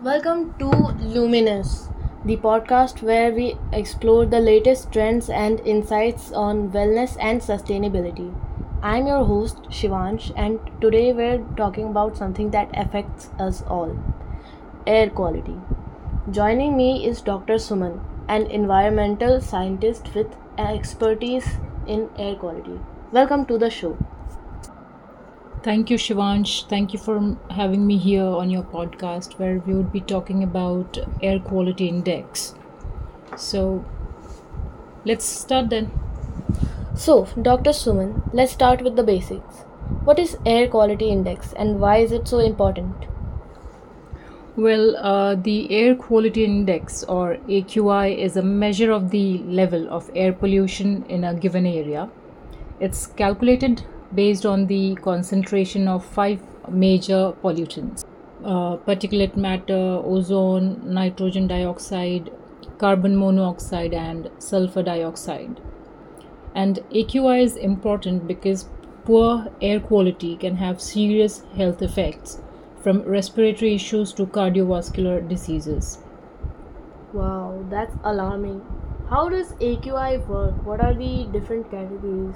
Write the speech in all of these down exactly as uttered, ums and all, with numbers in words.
Welcome to Luminous, the podcast where we explore the latest trends and insights on wellness and sustainability. I'm your host, Shivansh, and today we're talking about something that affects us all: air quality. Joining me is Doctor Suman, an environmental scientist with expertise in air quality. Welcome to the show. Thank you, Shivansh. Thank you for m- having me here on your podcast where we would be talking about air quality index. So let's start then. So, Doctor Suman, let's start with the basics. What is air quality index and why is it so important? Well, uh, the air quality index or A Q I is a measure of the level of air pollution in a given area. It's calculated based on the concentration of five major pollutants: uh, particulate matter, ozone, nitrogen dioxide, carbon monoxide, and sulfur dioxide. And A Q I is important because poor air quality can have serious health effects from respiratory issues to cardiovascular diseases. Wow, that's alarming. How does A Q I work? What are the different categories?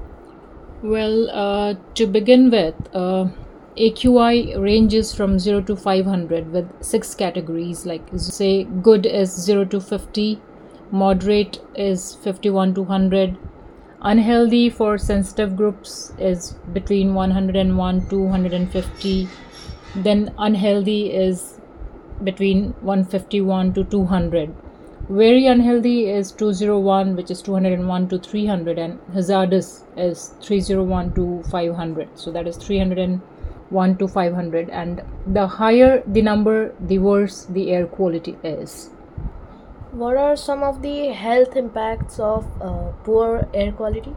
Well, uh, to begin with, uh, A Q I ranges from zero to five hundred with six categories. Like, say, good is zero to fifty, moderate is fifty-one to one hundred, unhealthy for sensitive groups is between one hundred one to one hundred fifty, then unhealthy is between one hundred fifty-one to two hundred. Very unhealthy is two hundred one, which is two hundred one to three hundred, and hazardous is three hundred one to five hundred. So that is three hundred one to five hundred, and the higher the number, the worse the air quality is. What are some of the health impacts of uh, poor air quality?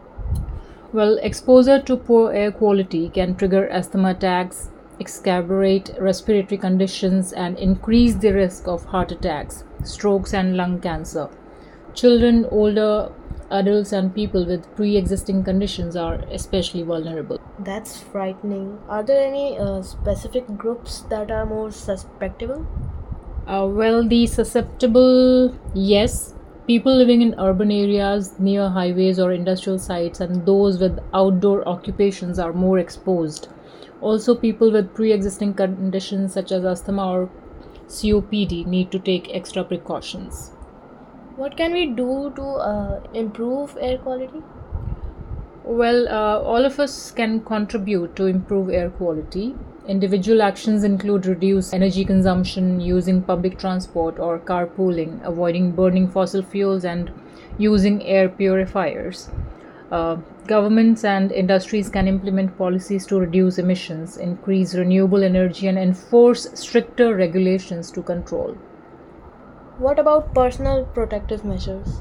Well, exposure to poor air quality can trigger asthma attacks, exacerbate respiratory conditions, and increase the risk of heart attacks, strokes, and lung cancer. Children, older adults, and people with pre existing conditions are especially vulnerable. That's frightening. Are there any uh, specific groups that are more susceptible? Uh, well, the susceptible, yes. People living in urban areas near highways or industrial sites and those with outdoor occupations are more exposed. Also, people with pre existing conditions such as asthma or C O P D need to take extra precautions. What can we do to uh, improve air quality? Well, uh, all of us can contribute to improve air quality. Individual actions include reduced energy consumption, using public transport or carpooling, avoiding burning fossil fuels, and using air purifiers. Uh, Governments and industries can implement policies to reduce emissions, increase renewable energy, and enforce stricter regulations to control. What about personal protective measures?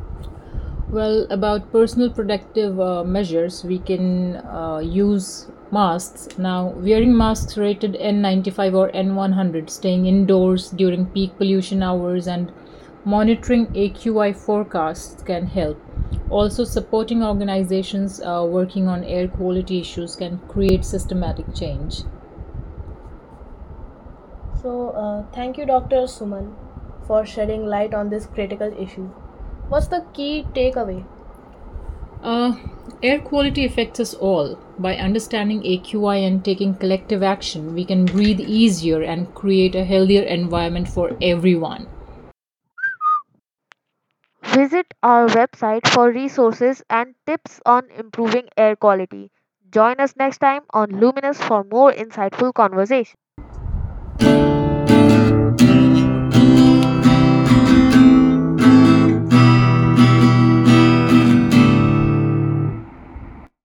Well, about personal protective uh, measures, we can uh, use masks. Now, wearing masks rated N ninety-five or N one hundred, staying indoors during peak pollution hours, and monitoring A Q I forecasts can help. Also, supporting organizations uh, working on air quality issues can create systematic change. So, uh, thank you, Doctor Suman, for shedding light on this critical issue. What's the key takeaway? Uh, Air quality affects us all. By understanding A Q I and taking collective action, we can breathe easier and create a healthier environment for everyone. Visit our website for resources and tips on improving air quality. Join us next time on Luminous for more insightful conversation.